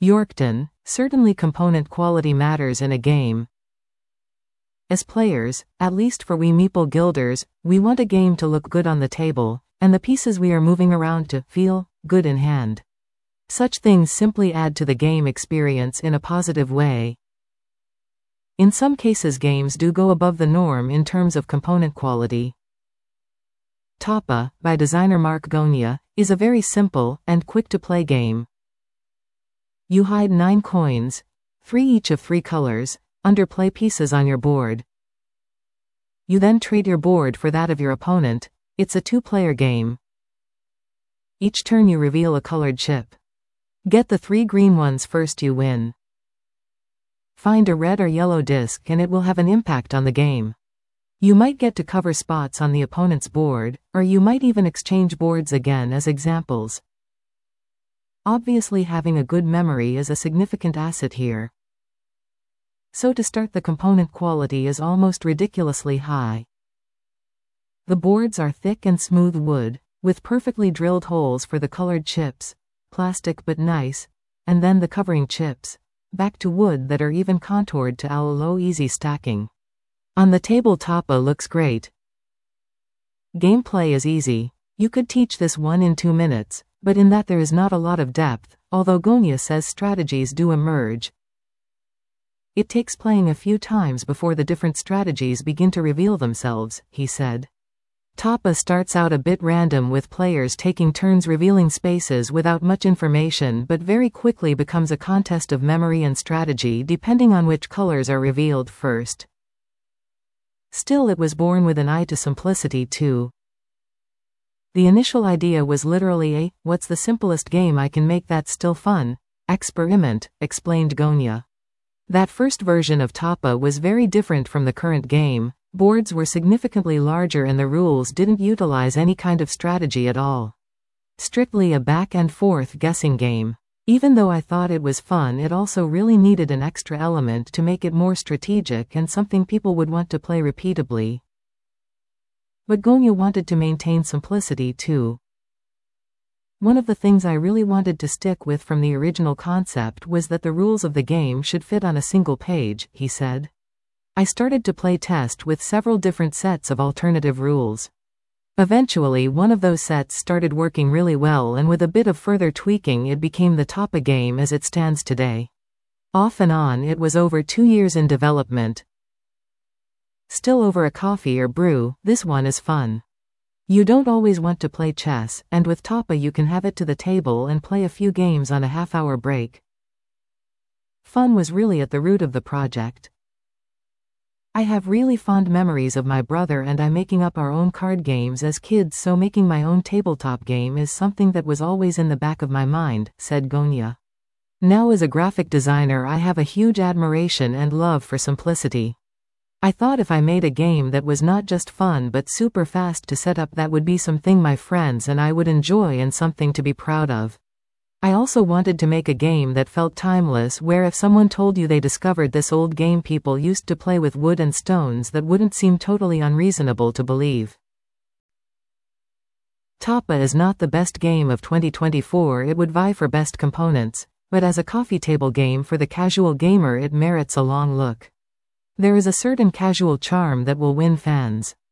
Yorkton, certainly component quality matters in a game. As players, at least for we Meeple Guilders, we want a game to look good on the table, and the pieces we are moving around to feel good in hand. Such things simply add to the game experience in a positive way. In some cases games do go above the norm in terms of component quality. Tapa, by designer Mark Gonia, is a very simple and quick-to-play game. You hide 9 coins, 3 each of 3 colors, under play pieces on your board. You then trade your board for that of your opponent. It's a 2-player game. Each turn you reveal a colored chip. Get the 3 green ones first, you win. Find a red or yellow disc and it will have an impact on the game. You might get to cover spots on the opponent's board, or you might even exchange boards again as examples. Obviously having a good memory is a significant asset here. So to start, the component quality is almost ridiculously high. The boards are thick and smooth wood, with perfectly drilled holes for the colored chips, plastic but nice, and then the covering chips, back to wood that are even contoured to allow low easy stacking. On the table, Tapa looks great. Gameplay is easy. You could teach this one in 2 minutes, but in that there is not a lot of depth, although Gonia says strategies do emerge. It takes playing a few times before the different strategies begin to reveal themselves, he said. Tapa starts out a bit random with players taking turns revealing spaces without much information, but very quickly becomes a contest of memory and strategy depending on which colors are revealed first. Still, it was born with an eye to simplicity too. The initial idea was literally what's the simplest game I can make that's still fun? Experiment, explained Gonia. That first version of Tapa was very different from the current game. Boards were significantly larger and the rules didn't utilize any kind of strategy at all. Strictly a back and forth guessing game. Even though I thought it was fun, it also really needed an extra element to make it more strategic and something people would want to play repeatably. But Gonia wanted to maintain simplicity too. One of the things I really wanted to stick with from the original concept was that the rules of the game should fit on a single page, he said. I started to play test with several different sets of alternative rules. Eventually one of those sets started working really well, and with a bit of further tweaking it became the Tapa game as it stands today. Off and on it was over 2 years in development. Still over a coffee or brew, this one is fun. You don't always want to play chess, and with Tapa you can have it to the table and play a few games on a half-hour break. Fun was really at the root of the project. I have really fond memories of my brother and I making up our own card games as kids, so making my own tabletop game is something that was always in the back of my mind, said Gonia. Now as a graphic designer I have a huge admiration and love for simplicity. I thought if I made a game that was not just fun but super fast to set up, that would be something my friends and I would enjoy and something to be proud of. I also wanted to make a game that felt timeless, where if someone told you they discovered this old game people used to play with wood and stones, that wouldn't seem totally unreasonable to believe. Tapa is not the best game of 2024, it would vie for best components, but as a coffee table game for the casual gamer it merits a long look. There is a certain casual charm that will win fans.